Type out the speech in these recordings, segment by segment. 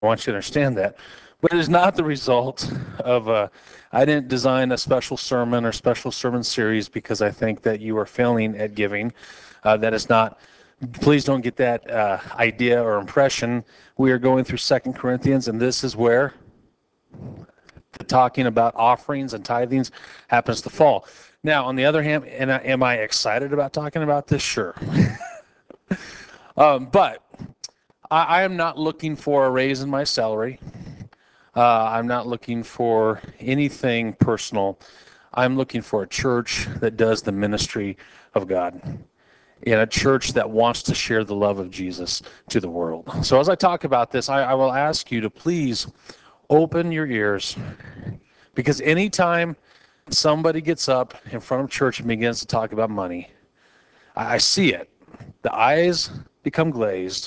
I want you to understand that. But it is not the result of, I didn't design a special sermon or special sermon series because I think that you are failing at giving. That is not, please don't get that idea or impression. We are going through 2 Corinthians, and this is where the talking about offerings and tithings happens to fall. Now, on the other hand, am I excited about talking about this? Sure. But I am not looking for a raise in my salary. I'm not looking for anything personal. I'm looking for a church that does the ministry of God, and a church that wants to share the love of Jesus to the world. So as I talk about this, I will ask you to please open your ears, because anytime somebody gets up in front of church and begins to talk about money, I see it. The eyes become glazed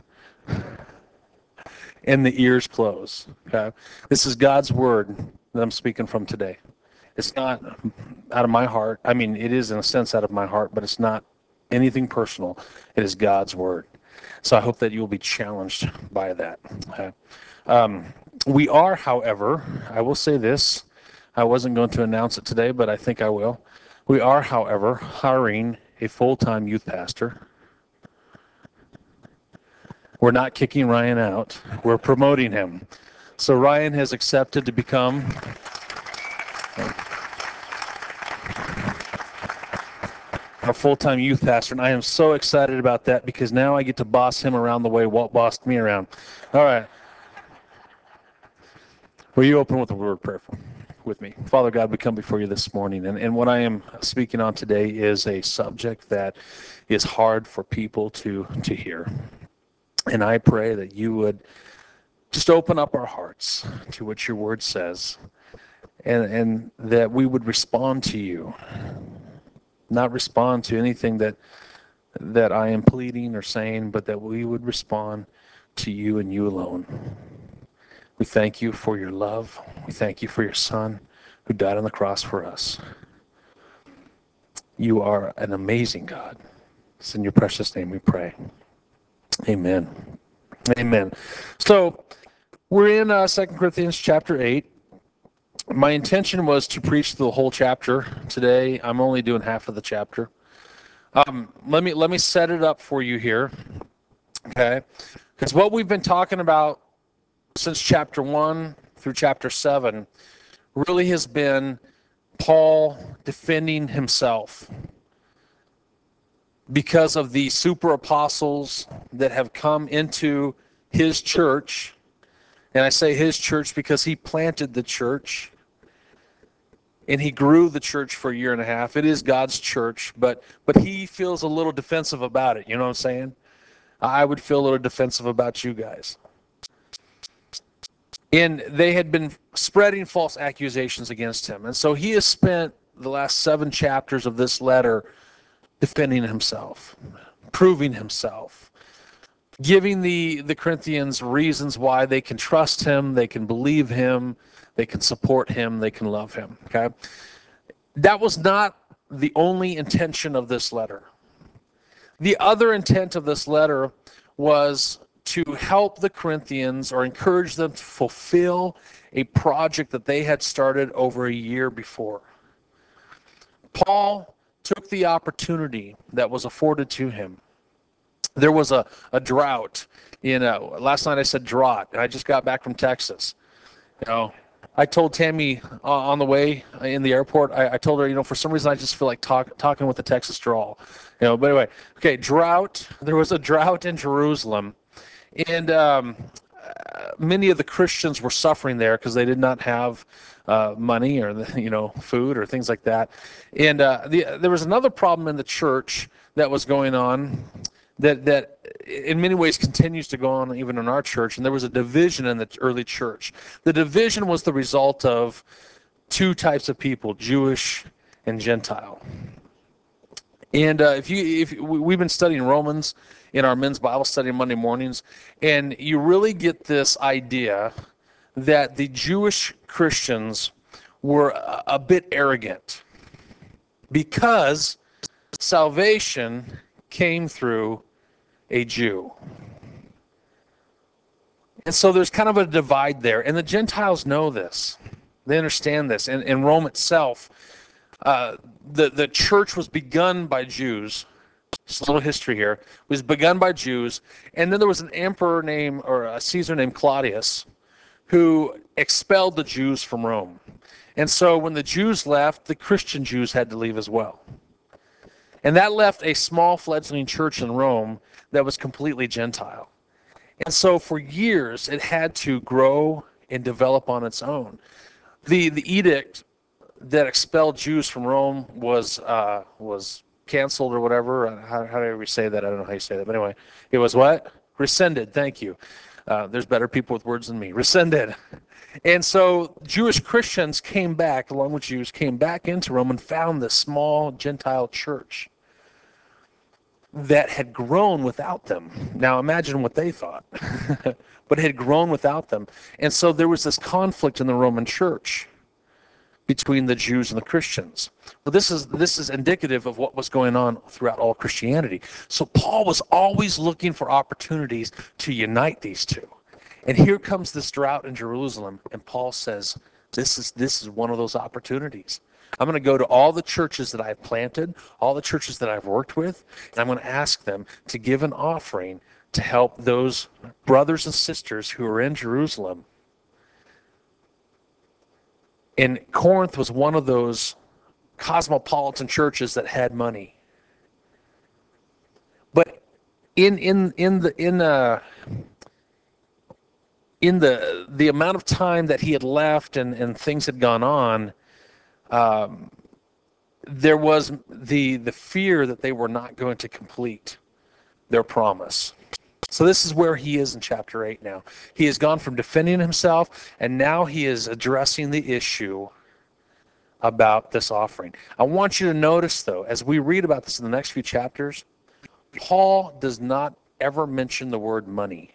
and the ears close. Okay? This is God's word that I'm speaking from today. It's not out of my heart. I mean, it is in a sense out of my heart, but it's not anything personal. It is God's word. So I hope that you will be challenged by that. Okay? We are, however, I will say this. I wasn't going to announce it today, but I think I will. We are, however, hiring a full-time youth pastor. We're not kicking Ryan out. We're promoting him. So Ryan has accepted to become our full-time youth pastor, and I am so excited about that because now I get to boss him around the way Walt bossed me around. All right. Will you open with a word of prayer with me? Father God, we come before you this morning, and what I am speaking on today is a subject that is hard for people to hear. And I pray that you would just open up our hearts to what your word says, and that we would respond to you, not respond to anything that I am pleading or saying, but that we would respond to you and you alone. We thank you for your love. We thank you for your Son who died on the cross for us. You are an amazing God. It's in your precious name we pray. Amen. Amen. So we're in 2 Corinthians chapter 8. My intention was to preach the whole chapter today. I'm only doing half of the chapter. Let me set it up for you here, okay? Because what we've been talking about since chapter 1 through chapter 7 really has been Paul defending himself because of the super apostles that have come into his church. And I say his church because he planted the church and he grew the church for a year and a half. It is God's church, but he feels a little defensive about it. You know what I'm saying? I would feel a little defensive about you guys. And they had been spreading false accusations against him. And so he has spent the last 7 chapters of this letter defending himself, proving himself, giving the Corinthians reasons why they can trust him, they can believe him, they can support him, they can love him. Okay? That was not the only intention of this letter. The other intent of this letter was to help the Corinthians or encourage them to fulfill a project that they had started over a year before. Paul took the opportunity that was afforded to him. There was a drought. Last night I said drought, and I just got back from Texas. I told Tammy on the way in the airport, I told her, for some reason I just feel like talking with the Texas drawl. But anyway, okay, drought. There was a drought in Jerusalem, and many of the Christians were suffering there because they did not have money or food or things like that. And there was another problem in the church that was going on that in many ways continues to go on even in our church, and there was a division in the early church. The division was the result of 2 types of people, Jewish and Gentile. And we've been studying Romans in our men's Bible study Monday mornings, and you really get this idea that the Jewish Christians were a bit arrogant because salvation came through a Jew. And so there's kind of a divide there. And the Gentiles know this. They understand this. And in Rome itself, the church was begun by Jews. Just a little history here. It was begun by Jews. And then there was an emperor named, or a Caesar named Claudius, who expelled the Jews from Rome. And so when the Jews left, the Christian Jews had to leave as well. And that left a small fledgling church in Rome that was completely Gentile. And so for years, it had to grow and develop on its own. The edict that expelled Jews from Rome was canceled or whatever. How do we say that? I don't know how you say that. But anyway, it was what? Rescinded. Thank you. There's better people with words than me. Rescinded. And so Jewish Christians came back, along with Jews, came back into Rome and found this small Gentile church that had grown without them. Now imagine what they thought. But it had grown without them. And so there was this conflict in the Roman church between the Jews and the Christians. Well, this is indicative of what was going on throughout all Christianity. So Paul was always looking for opportunities to unite these two. And here comes this drought in Jerusalem, and Paul says, this is one of those opportunities. I'm going to go to all the churches that I've planted, all the churches that I've worked with, and I'm going to ask them to give an offering to help those brothers and sisters who are in Jerusalem. And Corinth was one of those cosmopolitan churches that had money. But in the amount of time that he had left and things had gone on, there was the fear that they were not going to complete their promise. So this is where he is in chapter 8 now. He has gone from defending himself, and now he is addressing the issue about this offering. I want you to notice, though, as we read about this in the next few chapters, Paul does not ever mention the word money.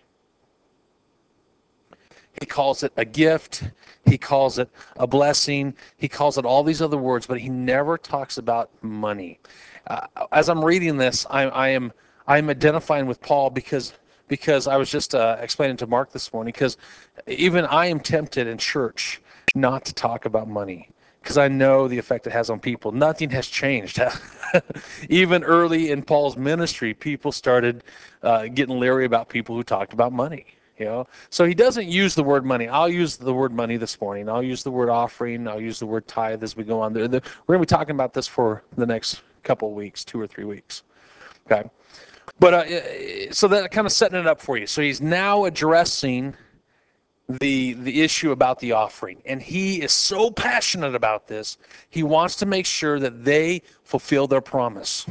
He calls it a gift. He calls it a blessing. He calls it all these other words, but he never talks about money. As I'm reading this, I'm identifying with Paul because I was just explaining to Mark this morning, because even I am tempted in church not to talk about money, because I know the effect it has on people. Nothing has changed. Even early in Paul's ministry, people started getting leery about people who talked about money. So he doesn't use the word money. I'll use the word money this morning. I'll use the word offering. I'll use the word tithe as we go on. We're going to be talking about this for the next couple of weeks, 2 or 3 weeks. Okay. But so that kind of setting it up for you. So he's now addressing the issue about the offering, and he is so passionate about this. He wants to make sure that they fulfill their promise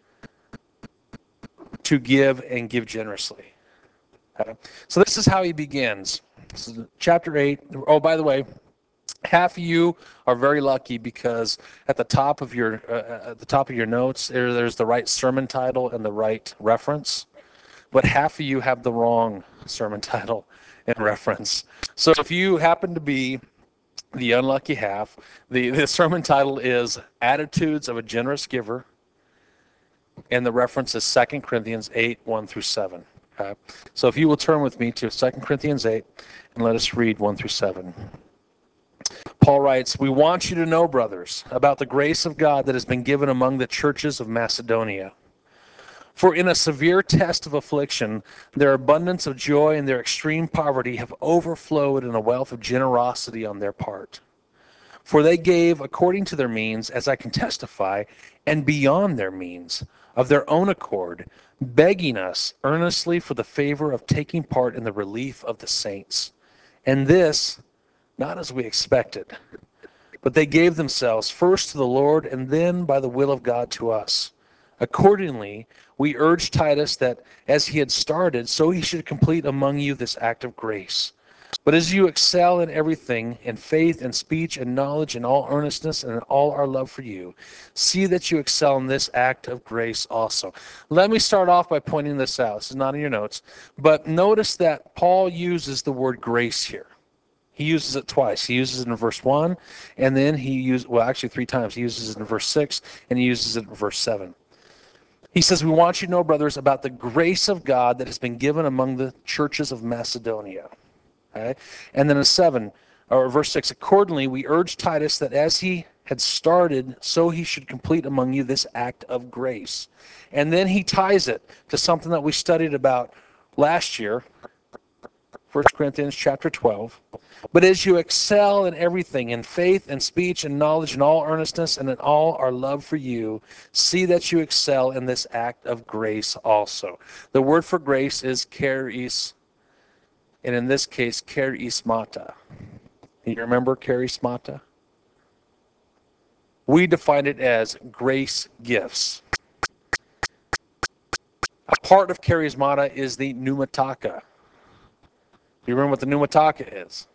to give and give generously. Okay. So this is how he begins. This is chapter 8. Oh, by the way, half of you are very lucky, because at the top of your notes there's the right sermon title and the right reference, but half of you have the wrong sermon title and reference. So if you happen to be the unlucky half, the sermon title is Attitudes of a Generous Giver, and the reference is 2 Corinthians 8, 1 through 7. Okay. So if you will turn with me to 2 Corinthians 8, and let us read 1 through 7. Paul writes, "We want you to know, brothers, about the grace of God that has been given among the churches of Macedonia. For in a severe test of affliction, their abundance of joy and their extreme poverty have overflowed in a wealth of generosity on their part. For they gave according to their means, as I can testify, and beyond their means, of their own accord, begging us earnestly for the favor of taking part in the relief of the saints. And this, not as we expected, but they gave themselves first to the Lord, and then by the will of God to us. Accordingly, we urge Titus that as he had started, so he should complete among you this act of grace. But as you excel in everything, in faith and speech and knowledge and all earnestness and in all our love for you, see that you excel in this act of grace also." Let me start off by pointing this out. This is not in your notes, but notice that Paul uses the word grace here. He uses it twice. He uses it in verse 1, and then actually 3 times. He uses it in verse 6, and he uses it in verse 7. He says, "We want you to know, brothers, about the grace of God that has been given among the churches of Macedonia." Okay? And then in 7, or verse 6, accordingly, we urge Titus that as he had started, so he should complete among you this act of grace. And then he ties it to something that we studied about last year, 1 Corinthians chapter 12. But as you excel in everything, in faith and speech and knowledge and all earnestness and in all our love for you, see that you excel in this act of grace also. The word for grace is charis, and in this case, charismata. You remember charismata? We define it as grace gifts. A part of charismata is the pneumataka. You remember what the pneumataka is?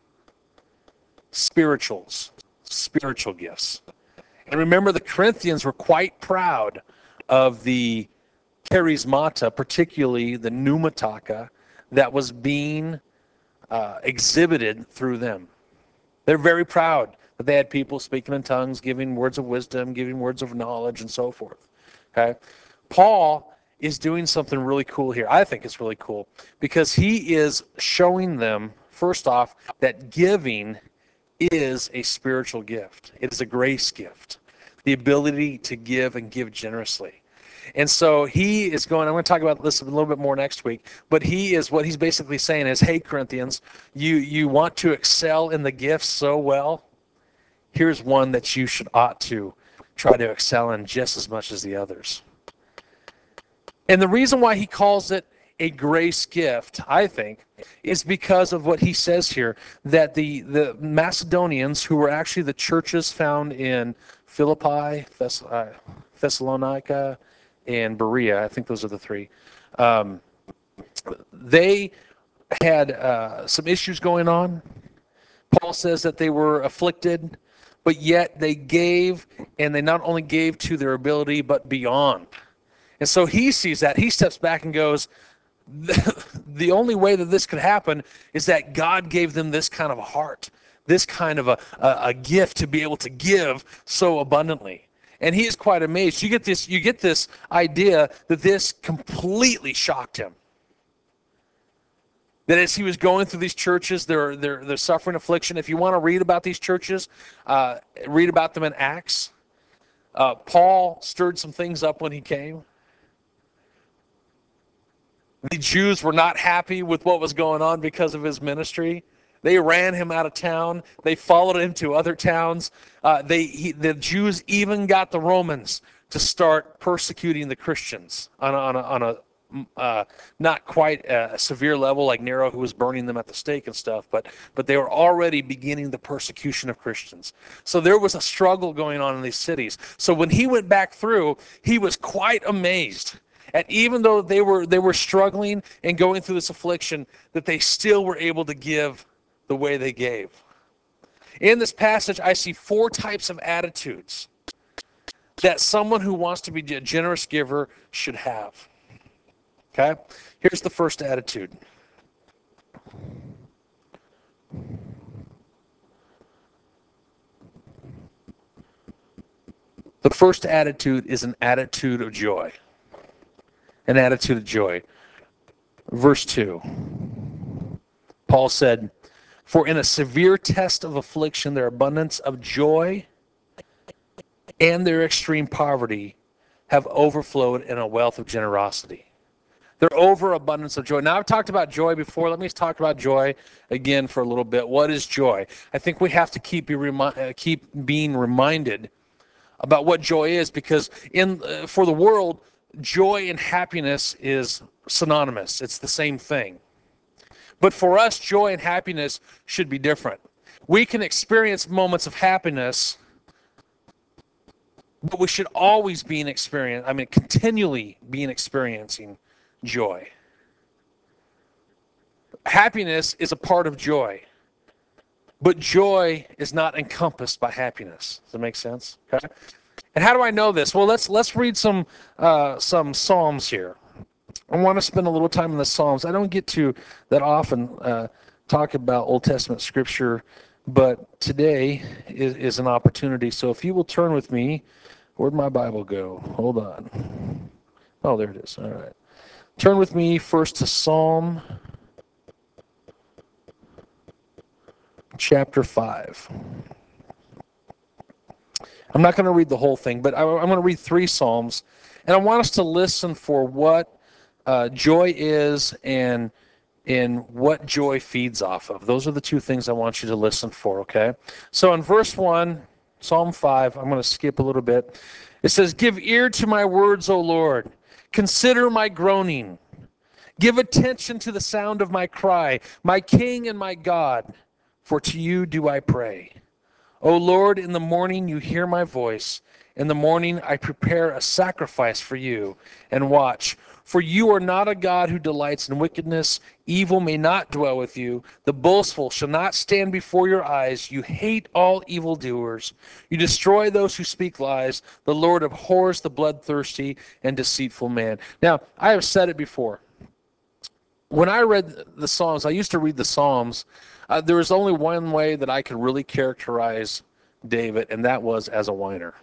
Spiritual gifts. And remember, the Corinthians were quite proud of the charismata, particularly the pneumataka, that was being exhibited through them. They're very proud that they had people speaking in tongues, giving words of wisdom, giving words of knowledge, and so forth. Okay? Paul is doing something really cool here. I think it's really cool because he is showing them, first off, that giving is a spiritual gift. It is a grace gift. The ability to give and give generously. And so he is going, I'm going to talk about this a little bit more next week, but what he's basically saying is, hey, Corinthians, you want to excel in the gifts so well? Here's one that you ought to try to excel in just as much as the others. And the reason why he calls it a grace gift, I think, is because of what he says here, that the Macedonians, who were actually the churches found in Philippi, Thessalonica, and Berea, I think those are the three, they had some issues going on. Paul says that they were afflicted, but yet they gave, and they not only gave to their ability, but beyond. And so he sees that. He steps back and goes, the only way that this could happen is that God gave them this kind of a heart, this kind of a gift to be able to give so abundantly. And he is quite amazed. You get this idea that this completely shocked him. That as he was going through these churches, they're suffering affliction. If you want to read about these churches, read about them in Acts. Paul stirred some things up when he came. The Jews were not happy with what was going on because of his ministry. They ran him out of town. They followed him to other towns. The Jews even got the Romans to start persecuting the Christians on a not quite a severe level like Nero, who was burning them at the stake and stuff, but they were already beginning the persecution of Christians. So there was a struggle going on in these cities. So when he went back through, he was quite amazed. And even though they were struggling and going through this affliction, that they still were able to give the way they gave. In this passage, I see 4 types of attitudes that someone who wants to be a generous giver should have. Okay? Here's the first attitude. The first attitude is an attitude of joy. An attitude of joy. Verse 2. Paul said, "For in a severe test of affliction, their abundance of joy and their extreme poverty have overflowed in a wealth of generosity." Their overabundance of joy. Now, I've talked about joy before. Let me talk about joy again for a little bit. What is joy? I think we have to keep being reminded about what joy is, because for the world, joy and happiness is synonymous. It's the same thing. But for us, joy and happiness should be different. We can experience moments of happiness, but we should always be continually be experiencing joy. Happiness is a part of joy, but joy is not encompassed by happiness. Does that make sense? Okay. And how do I know this? Well, let's read some Psalms here. I want to spend a little time in the Psalms. I don't get to that often talk about Old Testament scripture, but today is an opportunity. So if you will turn with me, where'd my Bible go? Hold on. Oh, there it is. All right. Turn with me first to Psalm chapter 5. I'm not going to read the whole thing, but I'm going to read 3 Psalms, and I want us to listen for what joy is and what joy feeds off of. Those are the 2 things I want you to listen for, okay? So in verse 1, Psalm 5, I'm going to skip a little bit. It says, "Give ear to my words, O Lord. Consider my groaning. Give attention to the sound of my cry, my King and my God, for to you do I pray. O Lord, in the morning you hear my voice. In the morning I prepare a sacrifice for you and watch. For you are not a God who delights in wickedness. Evil may not dwell with you. The boastful shall not stand before your eyes. You hate all evildoers. You destroy those who speak lies. The Lord abhors the bloodthirsty and deceitful man." Now, I have said it before. When I read the Psalms, I used to read the Psalms. There was only one way that I could really characterize David, and that was as a whiner.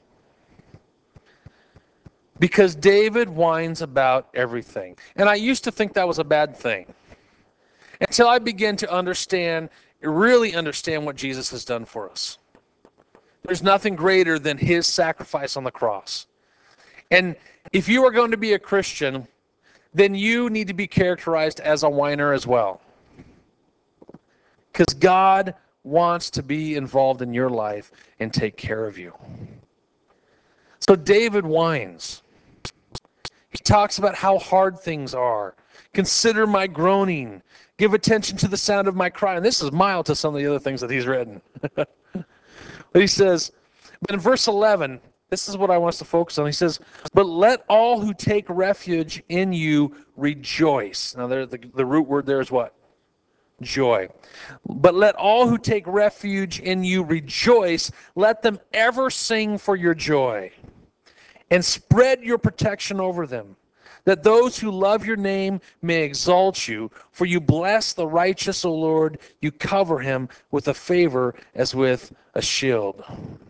Because David whines about everything. And I used to think that was a bad thing. Until I began to really understand what Jesus has done for us. There's nothing greater than his sacrifice on the cross. And if you are going to be a Christian, then you need to be characterized as a whiner as well. Because God wants to be involved in your life and take care of you. So David whines. He talks about how hard things are. Consider my groaning. Give attention to the sound of my cry. And this is mild to some of the other things that he's written. But he says, but in verse 11, this is what I want us to focus on. He says, "But let all who take refuge in you rejoice." Now, the root word there is what? Joy. "But let all who take refuge in you rejoice. Let them ever sing for your joy. And spread your protection over them, that those who love your name may exalt you. For you bless the righteous, O Lord. You cover him with a favor as with a shield."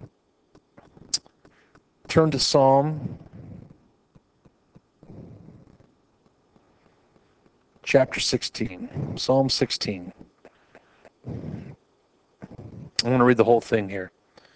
Turn to Psalm chapter 16. Psalm 16. I'm going to read the whole thing here.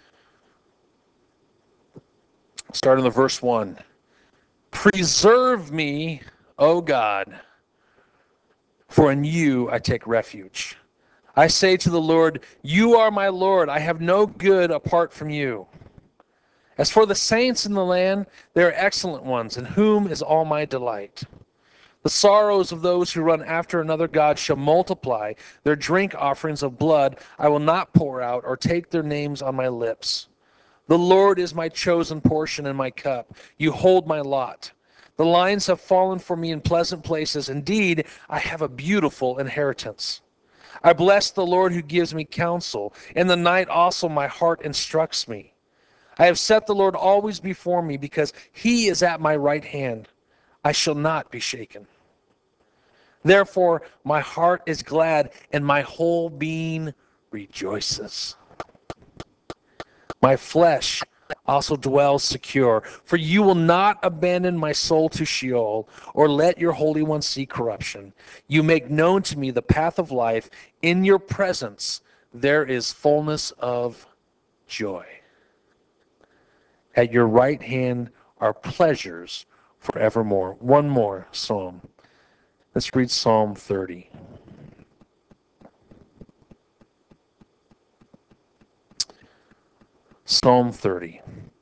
Starting with verse 1. "Preserve me, O God, for in you I take refuge. I say to the Lord, you are my Lord. I have no good apart from you. As for the saints in the land, they are excellent ones, in whom is all my delight. The sorrows of those who run after another god shall multiply. Their drink offerings of blood I will not pour out, or take their names on my lips. The Lord is my chosen portion and my cup. You hold my lot. The lines have fallen for me in pleasant places. Indeed, I have a beautiful inheritance. I bless the Lord who gives me counsel. In the night also my heart instructs me. I have set the Lord always before me, because he is at my right hand. I shall not be shaken. Therefore, my heart is glad, and my whole being rejoices. My flesh also dwells secure, for you will not abandon my soul to Sheol, or let your Holy One see corruption. You make known to me the path of life. In your presence there is fullness of joy. At your right hand are pleasures forevermore. One more psalm. Let's read Psalm 30. Psalm 30.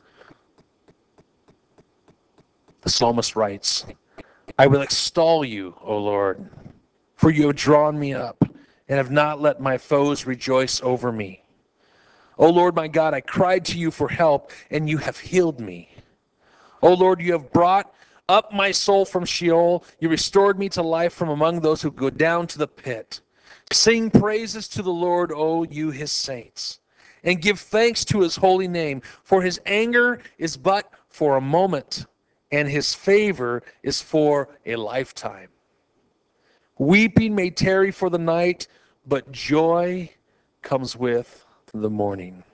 The psalmist writes, "I will extol you, O Lord, for you have drawn me up and have not let my foes rejoice over me. O Lord my God, I cried to you for help, and you have healed me. O Lord, you have brought up my soul from Sheol. You restored me to life from among those who go down to the pit. Sing praises to the Lord, O you his saints, and give thanks to his holy name. For his anger is but for a moment, and his favor is for a lifetime. Weeping may tarry for the night, but joy comes with the morning.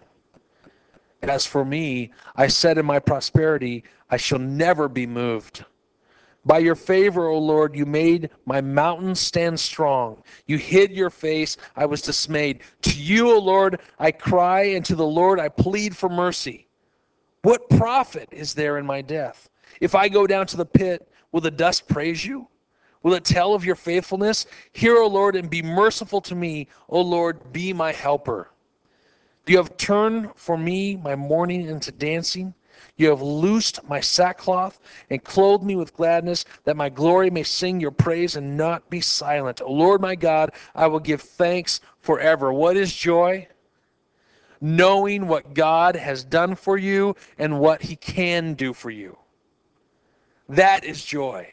As for me, I said in my prosperity, I shall never be moved. By your favor, O Lord, you made my mountains stand strong. You hid your face, I was dismayed. To you, O Lord, I cry, and to the Lord I plead for mercy. What profit is there in my death? If I go down to the pit, will the dust praise you? Will it tell of your faithfulness? Hear, O Lord, and be merciful to me. O Lord, be my helper. You have turned for me my mourning into dancing. You have loosed my sackcloth and clothed me with gladness, that my glory may sing your praise and not be silent. O Lord my God, I will give thanks forever. What is joy? Knowing what God has done for you and what he can do for you. That is joy.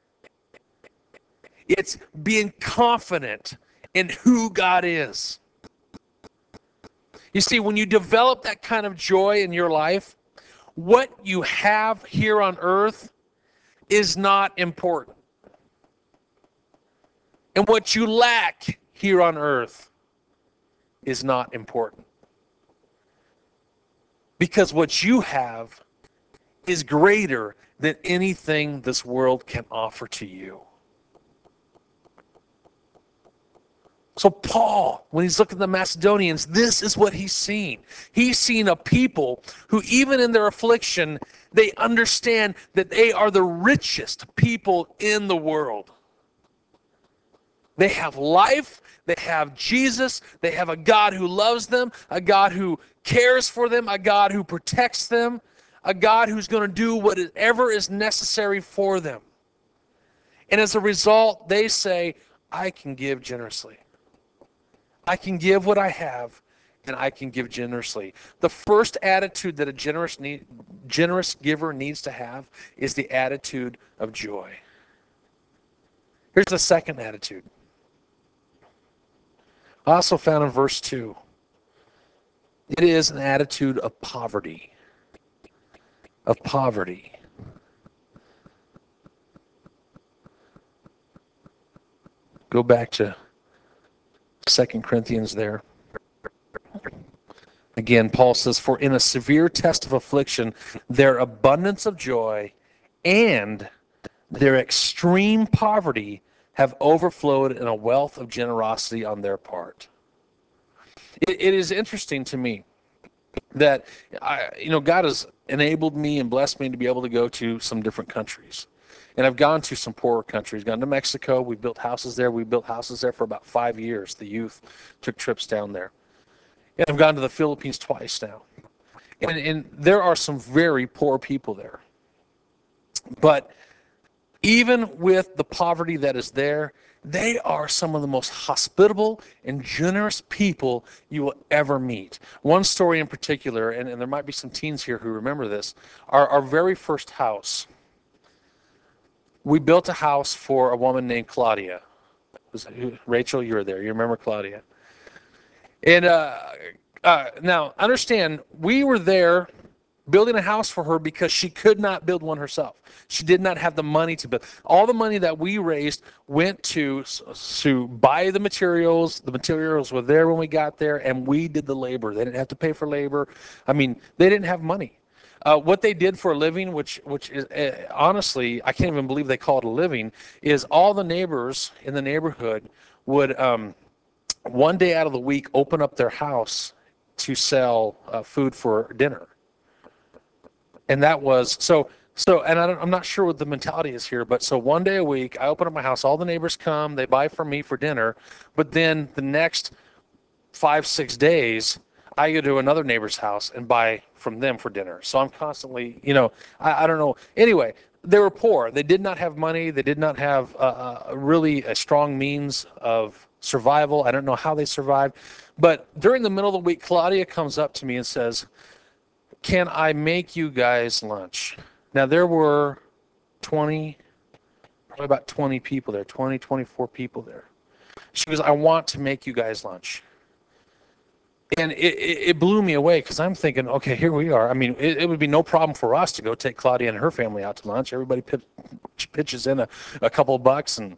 It's being confident in who God is. You see, when you develop that kind of joy in your life, what you have here on earth is not important. And what you lack here on earth is not important. Because what you have is greater than anything this world can offer to you. So Paul, when he's looking at the Macedonians, this is what he's seen. He's seen a people who, even in their affliction, they understand that they are the richest people in the world. They have life, they have Jesus, they have a God who loves them, a God who cares for them, a God who protects them, a God who's going to do whatever is necessary for them. And as a result, they say, I can give generously. I can give what I have, and I can give generously. The first attitude that a generous giver needs to have is the attitude of joy. Here's the second attitude. I also found in verse 2, it is an attitude of poverty. Of poverty. Go back to 2 Corinthians there. Again, Paul says, for in a severe test of affliction, their abundance of joy and their extreme poverty have overflowed in a wealth of generosity on their part. It is interesting to me that God has enabled me and blessed me to be able to go to some different countries. And I've gone to some poorer countries, gone to Mexico. We built houses there. We built houses there for about 5 years. The youth took trips down there. And I've gone to the Philippines twice now. And there are some very poor people there. But even with the poverty that is there, they are some of the most hospitable and generous people you will ever meet. One story in particular, and there might be some teens here who remember this, our very first house. We built a house for a woman named Claudia. Rachel, you were there. You remember Claudia. And now, understand, we were there building a house for her because she could not build one herself. She did not have the money to build. All the money that we raised went to buy the materials. The materials were there when we got there, and we did the labor. They didn't have to pay for labor. I mean, they didn't have money. What they did for a living, which is honestly, I can't even believe they call it a living, is all the neighbors in the neighborhood would one day out of the week open up their house to sell food for dinner. And that was and I'm not sure what the mentality is here, but so one day a week I open up my house, all the neighbors come, they buy from me for dinner, but then the next 5-6 days I go to another neighbor's house and buy from them for dinner. So I'm constantly, I don't know. Anyway, they were poor. They did not have money. They did not have really a strong means of survival. I don't know how they survived. But during the middle of the week, Claudia comes up to me and says, can I make you guys lunch? Now, there were probably about 20 people there, 20, 24 people there. She goes, I want to make you guys lunch. And it blew me away because I'm thinking, okay, here we are. I mean, it would be no problem for us to go take Claudia and her family out to lunch. Everybody pitches in a couple of bucks, and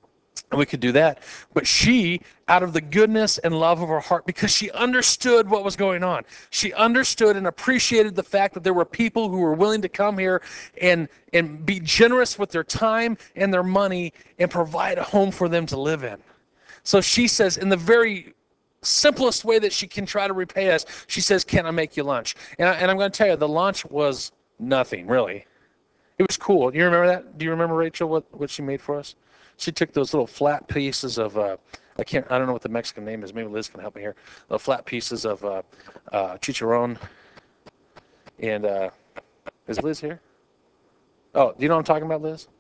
And we could do that. But she, out of the goodness and love of her heart, because she understood what was going on, she understood and appreciated the fact that there were people who were willing to come here and be generous with their time and their money and provide a home for them to live in. So she says, in the very simplest way that she can try to repay us, she says, can I make you lunch? And I'm going to tell you, the lunch was nothing, really. It was cool. You remember that? Do you remember, Rachel, what she made for us? She took those little flat pieces of, I don't know what the Mexican name is. Maybe Liz can help me here. The flat pieces of chicharron. And is Liz here? Oh, do you know what I'm talking about, Liz?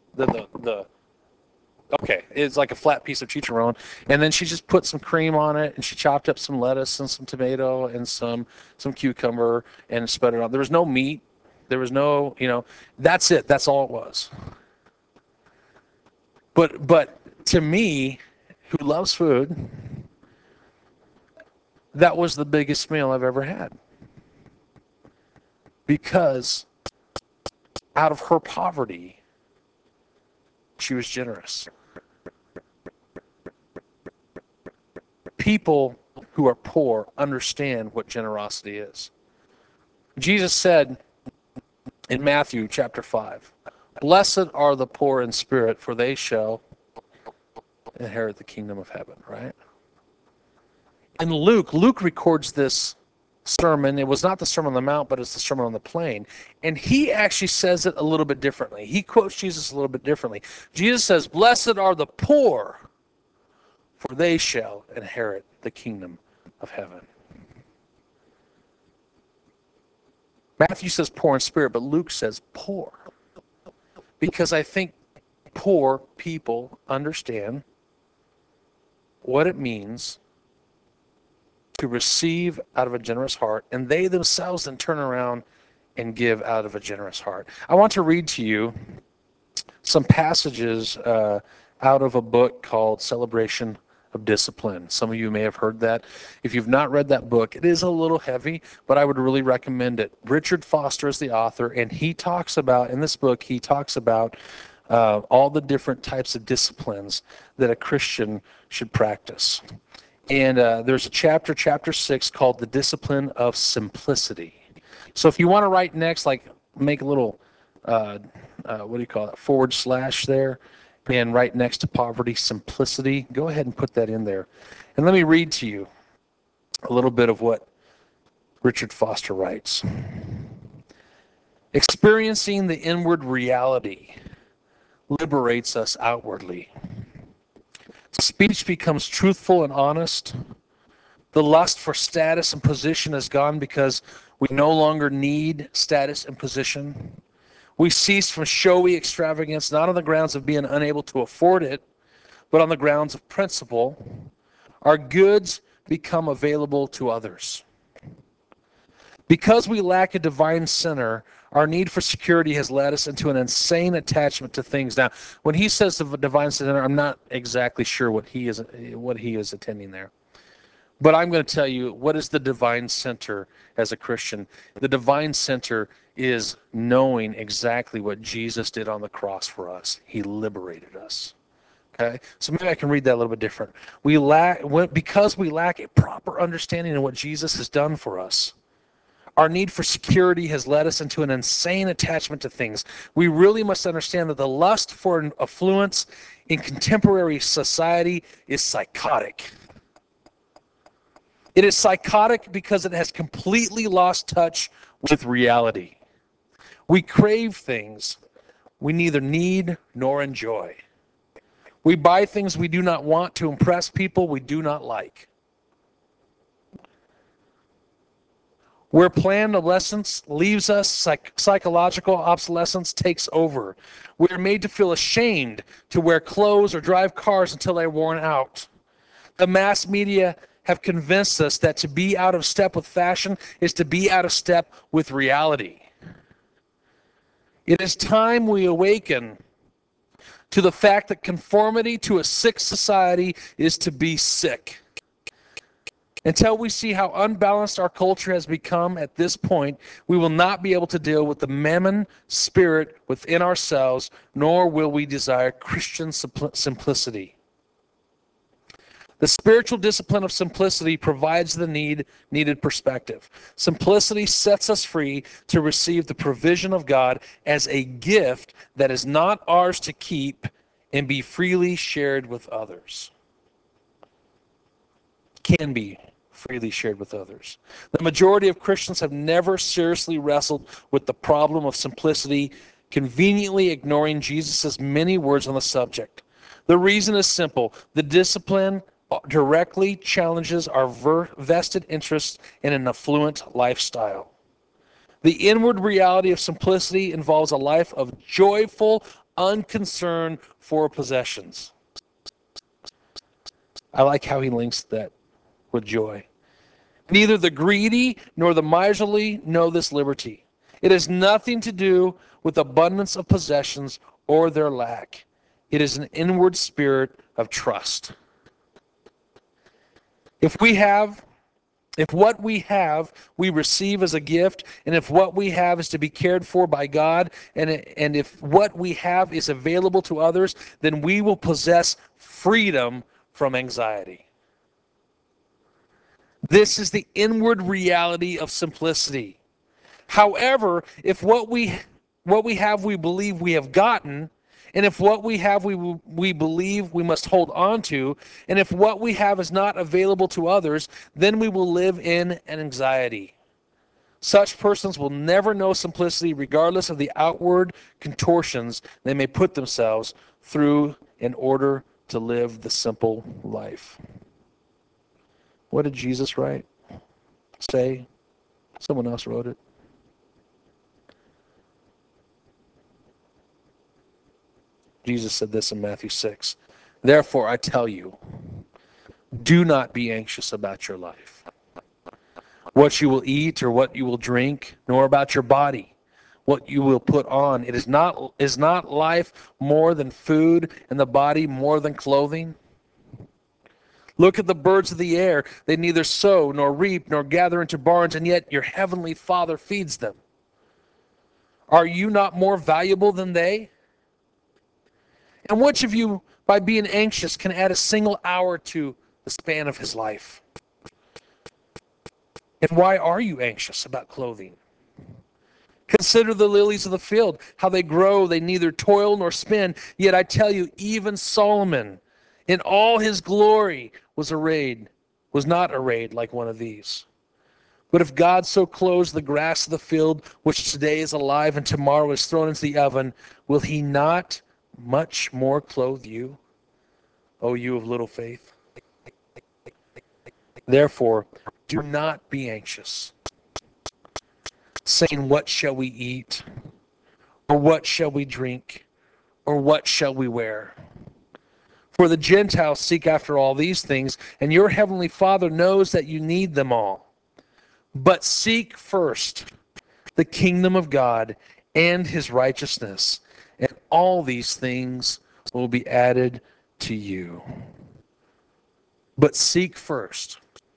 Okay, it's like a flat piece of chicharron, and then she just put some cream on it, and she chopped up some lettuce and some tomato and some cucumber and spread it on. There was no meat. There was no, that's it. That's all it was. But to me, who loves food, that was the biggest meal I've ever had. Because out of her poverty, she was generous. People who are poor understand what generosity is. Jesus said in Matthew chapter 5, "Blessed are the poor in spirit, for they shall inherit the kingdom of heaven," right? And Luke records this sermon. It was not the Sermon on the Mount, but it's the Sermon on the Plain. And he actually says it a little bit differently. He quotes Jesus a little bit differently. Jesus says, "Blessed are the poor, for they shall inherit the kingdom of heaven." Matthew says poor in spirit, but Luke says poor. Because I think poor people understand what it means to receive out of a generous heart, and they themselves then turn around and give out of a generous heart. I want to read to you some passages out of a book called Celebration of Discipline. Some of you may have heard that. If you've not read that book, it is a little heavy, but I would really recommend it. Richard Foster is the author, and he talks about, in this book, he talks about all the different types of disciplines that a Christian should practice. And there's a chapter 6, called The Discipline of Simplicity. So if you want to write next, like make a little, what do you call it, / there, and right next to poverty, simplicity, go ahead and put that in there. And let me read to you a little bit of what Richard Foster writes. Experiencing the inward reality liberates us outwardly. Speech becomes truthful and honest. The lust for status and position is gone because we no longer need status and position. We cease from showy extravagance, not on the grounds of being unable to afford it, but on the grounds of principle. Our goods become available to others. Because we lack a divine center, our need for security has led us into an insane attachment to things. Now, when he says the divine center, I'm not exactly sure what he is attending there. But I'm going to tell you, what is the divine center as a Christian? The divine center is knowing exactly what Jesus did on the cross for us. He liberated us. Okay? So maybe I can read that a little bit different. Because we lack a proper understanding of what Jesus has done for us, our need for security has led us into an insane attachment to things. We really must understand that the lust for affluence in contemporary society is psychotic. It is psychotic because it has completely lost touch with reality. We crave things we neither need nor enjoy. We buy things we do not want to impress people we do not like. Where planned obsolescence leaves us, psychological obsolescence takes over. We are made to feel ashamed to wear clothes or drive cars until they're worn out. The mass media have convinced us that to be out of step with fashion is to be out of step with reality. It is time we awaken to the fact that conformity to a sick society is to be sick. Until we see how unbalanced our culture has become at this point, we will not be able to deal with the mammon spirit within ourselves, nor will we desire Christian simplicity. The spiritual discipline of simplicity provides the needed perspective. Simplicity sets us free to receive the provision of God as a gift that is not ours to keep and be freely shared with others. Can be freely shared with others. The majority of Christians have never seriously wrestled with the problem of simplicity, conveniently ignoring Jesus' many words on the subject. The reason is simple. The discipline directly challenges our vested interests in an affluent lifestyle. The inward reality of simplicity involves a life of joyful unconcern for possessions. I like how he links that with joy. Neither the greedy nor the miserly know this liberty. It has nothing to do with abundance of possessions or their lack. It is an inward spirit of trust. If what we have, we receive as a gift, and if what we have is to be cared for by God, and if what we have is available to others, then we will possess freedom from anxiety. This is the inward reality of simplicity. However, if what we have we believe we have gotten, and if what we have we believe we must hold on to, and if what we have is not available to others, then we will live in an anxiety. Such persons will never know simplicity regardless of the outward contortions they may put themselves through in order to live the simple life. What did Jesus write? Say? Someone else wrote it. Jesus said this in Matthew 6. Therefore, I tell you, do not be anxious about your life, what you will eat or what you will drink, nor about your body, what you will put on. Is not life more than food, and the body more than clothing? Look at the birds of the air. They neither sow nor reap nor gather into barns, and yet your heavenly Father feeds them. Are you not more valuable than they? And which of you, by being anxious, can add a single hour to the span of his life? And why are you anxious about clothing? Consider the lilies of the field, how they grow, they neither toil nor spin. Yet I tell you, even Solomon, in all his glory, was not arrayed like one of these. But if God so clothes the grass of the field, which today is alive and tomorrow is thrown into the oven, will he not much more clothe you, O you of little faith? Therefore, do not be anxious, saying, what shall we eat? Or what shall we drink? Or what shall we wear? For the Gentiles seek after all these things, and your heavenly Father knows that you need them all. But seek first the kingdom of God and his righteousness, and all these things will be added to you. But seek first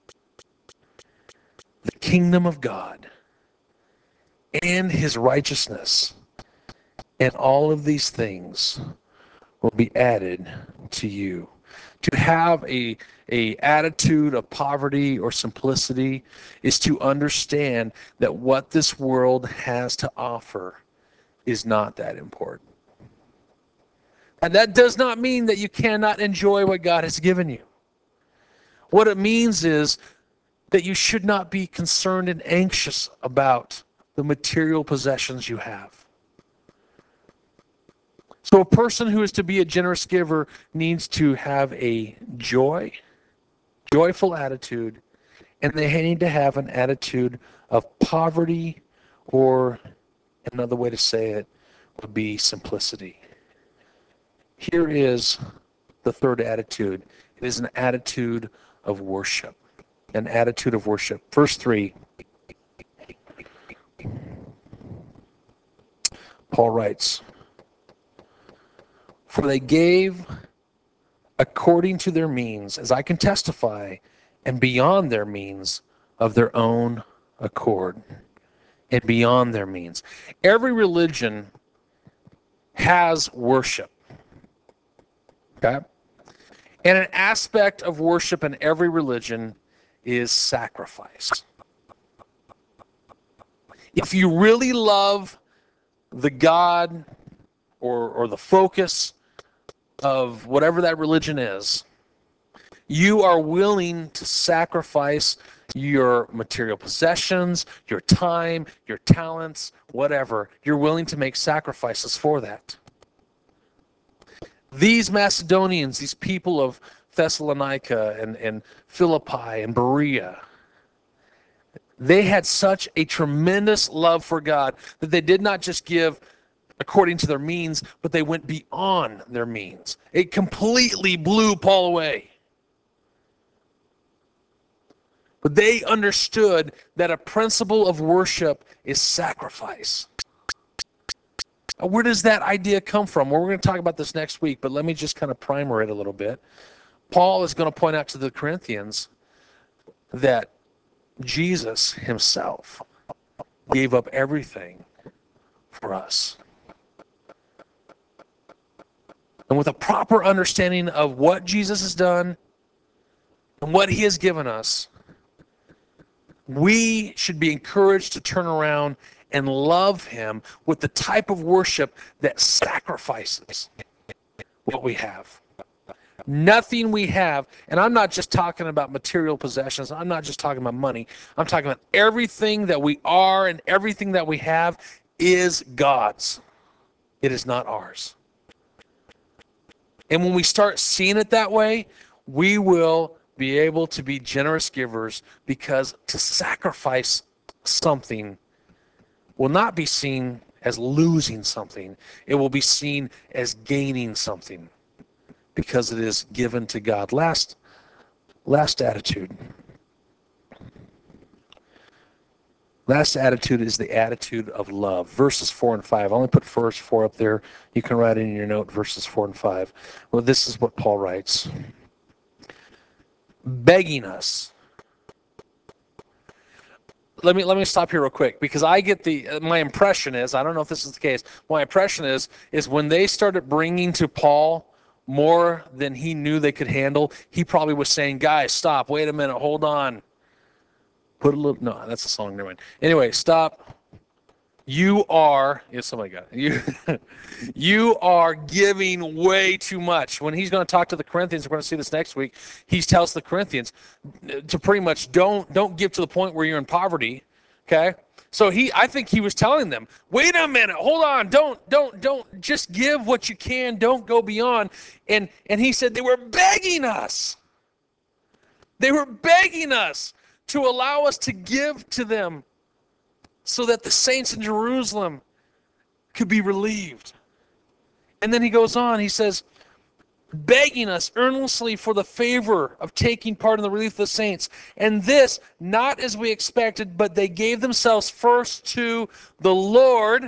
the kingdom of God and his righteousness, and all of these things will be added to you. To have a attitude of poverty or simplicity is to understand that what this world has to offer is not that important. And that does not mean that you cannot enjoy what God has given you. What it means is that you should not be concerned and anxious about the material possessions you have. So a person who is to be a generous giver needs to have a joyful attitude, and they need to have an attitude of poverty, or another way to say it would be simplicity. Here is the third attitude. It is an attitude of worship. An attitude of worship. Verse 3, Paul writes, for they gave according to their means, as I can testify, and beyond their means of their own accord. And beyond their means. Every religion has worship. Okay? And an aspect of worship in every religion is sacrifice. If you really love the God or the focus of whatever that religion is, you are willing to sacrifice your material possessions, your time, your talents, whatever. You're willing to make sacrifices for that. These Macedonians, these people of Thessalonica and Philippi and Berea, they had such a tremendous love for God that they did not just give according to their means, but they went beyond their means. It completely blew Paul away. But they understood that a principle of worship is sacrifice. Where does that idea come from? Well, we're going to talk about this next week, but let me just kind of primer it a little bit. Paul is going to point out to the Corinthians that Jesus himself gave up everything for us. And with a proper understanding of what Jesus has done and what he has given us, we should be encouraged to turn around and love him with the type of worship that sacrifices what we have. Nothing we have, and I'm not just talking about material possessions, I'm not just talking about money, I'm talking about everything that we are and everything that we have is God's. It is not ours. And when we start seeing it that way, we will be able to be generous givers, because to sacrifice something will not be seen as losing something. It will be seen as gaining something because it is given to God. Last attitude. Last attitude is the attitude of love. Verses 4 and 5. I only put verse 4 up there. You can write in your note verses 4 and 5. Well, this is what Paul writes. Begging us. Let me stop here real quick, because I get my impression is, I don't know if this is the case, my impression is when they started bringing to Paul more than he knew they could handle, he probably was saying, guys, stop, wait a minute, hold on. Put a little, no, that's a song, never mind. Anyway, stop. You are, yes, somebody got it. You are giving way too much. When he's going to talk to the Corinthians, we're going to see this next week, he tells the Corinthians to pretty much don't give to the point where you're in poverty, okay? So I think he was telling them, wait a minute, hold on, don't just give what you can, don't go beyond. And he said they were begging us. They were begging us to allow us to give to them, so that the saints in Jerusalem could be relieved. And then he goes on, he says, begging us earnestly for the favor of taking part in the relief of the saints. And this, not as we expected, but they gave themselves first to the Lord,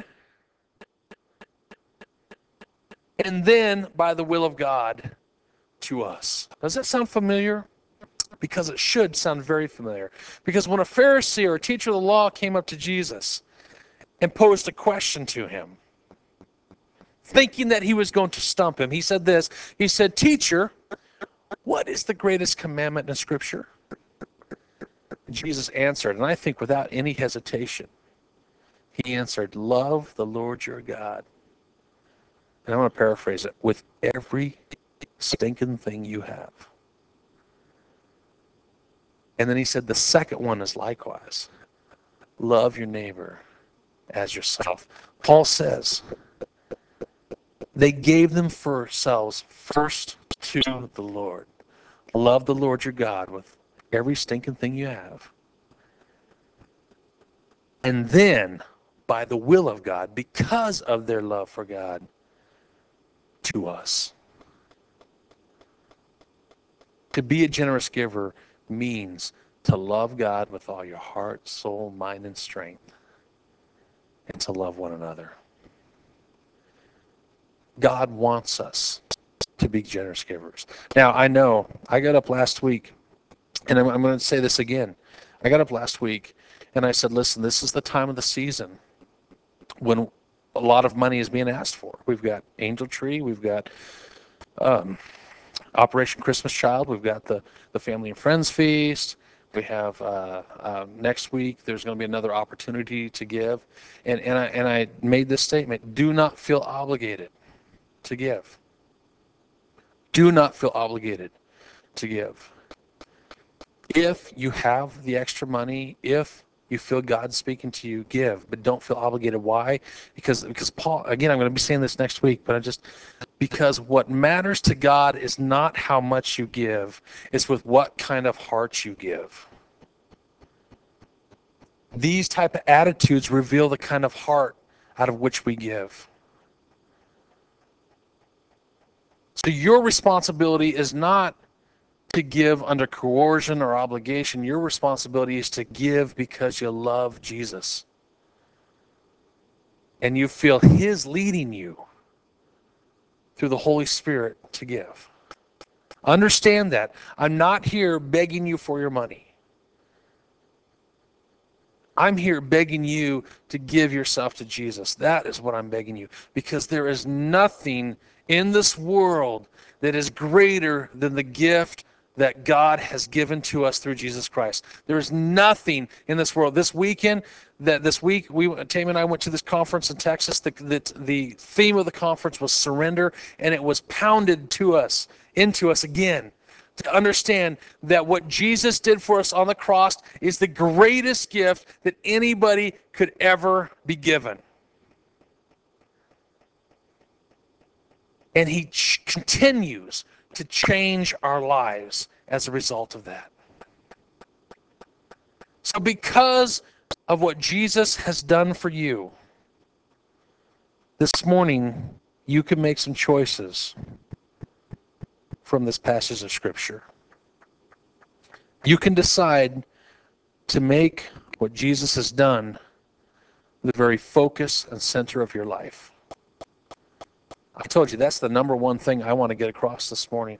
and then, by the will of God, to us. Does that sound familiar? Because it should sound very familiar. Because when a Pharisee or a teacher of the law came up to Jesus and posed a question to him, thinking that he was going to stump him, he said this. He said, teacher, what is the greatest commandment in Scripture? Jesus answered, and I think without any hesitation, he answered, love the Lord your God. And I'm going to paraphrase it, with every stinking thing you have. And then he said, the second one is likewise. Love your neighbor as yourself. Paul says, they gave themselves first to the Lord. Love the Lord your God with every stinking thing you have. And then, by the will of God, because of their love for God, to us. To be a generous giver means to love God with all your heart, soul, mind, and strength, and to love one another. God wants us to be generous givers. Now, I know I got up last week, and I'm going to say this again. I got up last week, and I said, listen, this is the time of the season when a lot of money is being asked for. We've got Angel Tree, we've got Operation Christmas Child. We've got the Family and Friends Feast. We have next week, there's going to be another opportunity to give. And I made this statement, do not feel obligated to give. Do not feel obligated to give. If you have the extra money, if you feel God speaking to you, give, but don't feel obligated. Why? Because Paul, again, I'm going to be saying this next week, but because what matters to God is not how much you give, it's with what kind of heart you give. These type of attitudes reveal the kind of heart out of which we give. So your responsibility is not to give under coercion or obligation. Your responsibility is to give because you love Jesus. And you feel His leading you through the Holy Spirit to give. Understand that. I'm not here begging you for your money. I'm here begging you to give yourself to Jesus. That is what I'm begging you. Because there is nothing in this world that is greater than the gift that God has given to us through Jesus Christ. There is nothing in this world. This week, Tammy and I went to this conference in Texas. The theme of the conference was surrender, and it was pounded into us again. To understand that what Jesus did for us on the cross is the greatest gift that anybody could ever be given. And He continues to change our lives as a result of that. So because of what Jesus has done for you, this morning you can make some choices from this passage of Scripture. You can decide to make what Jesus has done the very focus and center of your life. I told you that's the number one thing I want to get across this morning.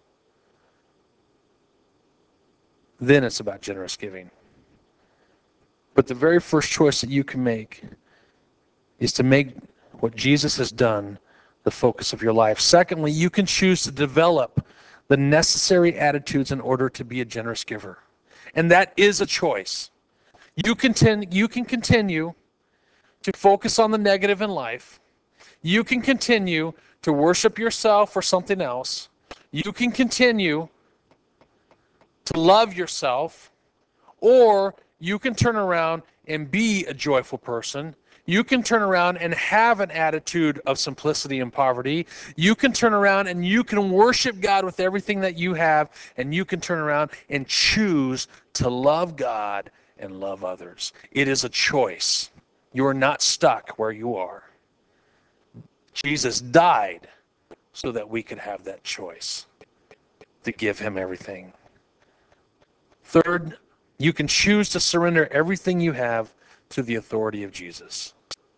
Then it's about generous giving. But the very first choice that you can make is to make what Jesus has done the focus of your life. Secondly, you can choose to develop the necessary attitudes in order to be a generous giver. And that is a choice. You can continue to focus on the negative in life. You can continue to worship yourself or something else. You can continue to love yourself, or you can turn around and be a joyful person. You can turn around and have an attitude of simplicity and poverty. You can turn around and you can worship God with everything that you have, and you can turn around and choose to love God and love others. It is a choice. You are not stuck where you are. Jesus died so that we could have that choice to give Him everything. Third, you can choose to surrender everything you have to the authority of Jesus.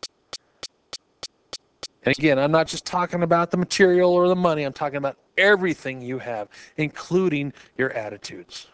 And again, I'm not just talking about the material or the money. I'm talking about everything you have, including your attitudes.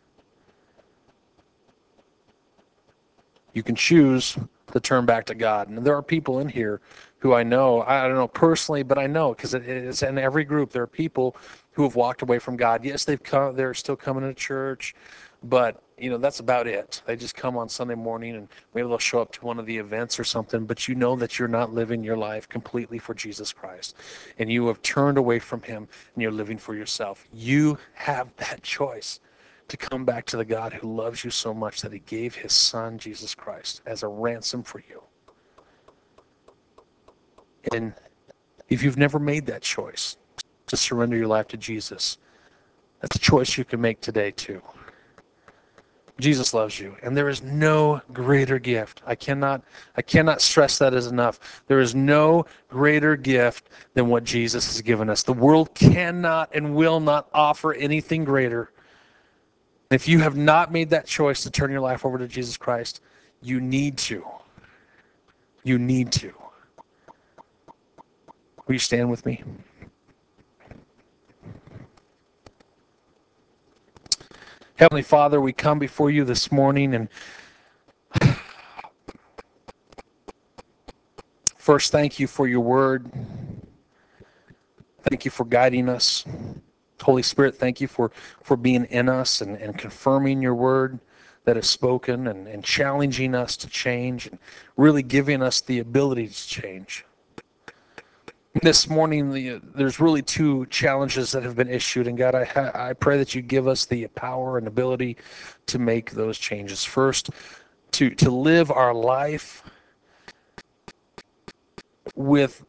You can choose to turn back to God. And there are people in here who I don't know personally, but I know because it's in every group. There are people who have walked away from God. Yes, they're still coming to church, but that's about it. They just come on Sunday morning and maybe they'll show up to one of the events or something, but you know that you're not living your life completely for Jesus Christ. And you have turned away from Him and you're living for yourself. You have that choice to come back to the God who loves you so much that He gave His Son, Jesus Christ, as a ransom for you. And if you've never made that choice to surrender your life to Jesus, that's a choice you can make today too. Jesus loves you, and there is no greater gift. I cannot stress that as enough. There is no greater gift than what Jesus has given us. The world cannot and will not offer anything greater. If you have not made that choice to turn your life over to Jesus Christ, you need to. You need to. Will you stand with me? Heavenly Father, we come before you this morning, and first, thank you for your word. Thank you for guiding us. Holy Spirit, thank you for being in us and confirming your word that is spoken and challenging us to change and really giving us the ability to change. This morning, there's really two challenges that have been issued, and God, I pray that you give us the power and ability to make those changes. First, to live our life with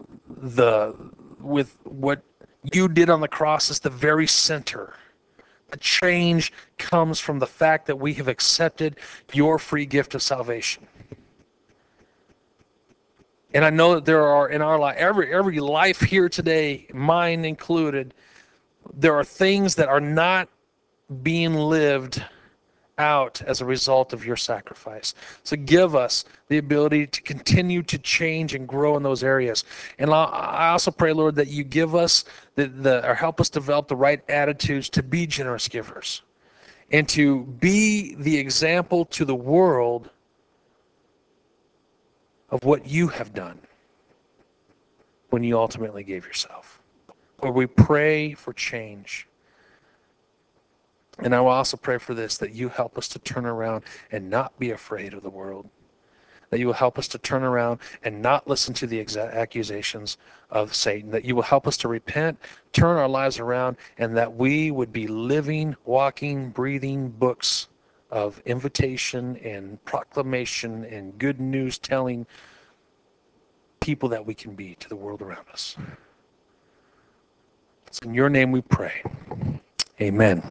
what you did on the cross as the very center. The change comes from the fact that we have accepted your free gift of salvation. And I know that there are in our life, every life here today, mine included, there are things that are not being lived out as a result of your sacrifice. So give us the ability to continue to change and grow in those areas. And I also pray, Lord, that you give us or help us develop the right attitudes to be generous givers and to be the example to the world of what you have done when you ultimately gave yourself. Lord, we pray for change. And I will also pray for this, that you help us to turn around and not be afraid of the world. That you will help us to turn around and not listen to the accusations of Satan. That you will help us to repent, turn our lives around, and that we would be living, walking, breathing books of invitation and proclamation and good news telling people that we can be to the world around us. It's in your name we pray. Amen.